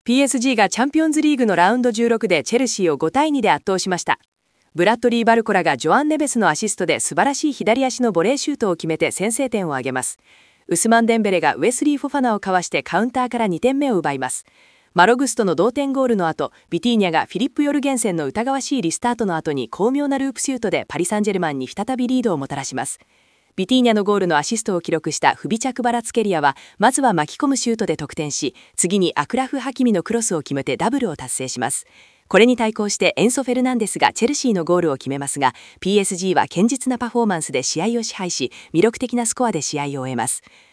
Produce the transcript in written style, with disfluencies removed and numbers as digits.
PSG がチャンピオンズリーグのラウンド16でチェルシーを5対2で圧倒しました。ブラッドリー・バルコラがジョアン・ネベスのアシストで素晴らしい左足のボレーシュートを決めて先制点を挙げます。ウスマン・デンベレがウェスリー・フォファナをかわしてカウンターから2点目を奪います。マログストの同点ゴールの後、ビティーニャがフィリップ・ヨルゲンセンの疑わしいリスタートの後に巧妙なループシュートでパリ・サンジェルマンに再びリードをもたらします。ビティーニャのゴールのアシストを記録したフビチャ・クバラツケリアはまずは巻き込むシュートで得点し、次にアクラフ・ハキミのクロスを決めてダブルを達成します。これに対抗してエンソ・フェルナンデスがチェルシーのゴールを決めますが、 PSG は堅実なパフォーマンスで試合を支配し、魅力的なスコアで試合を終えます。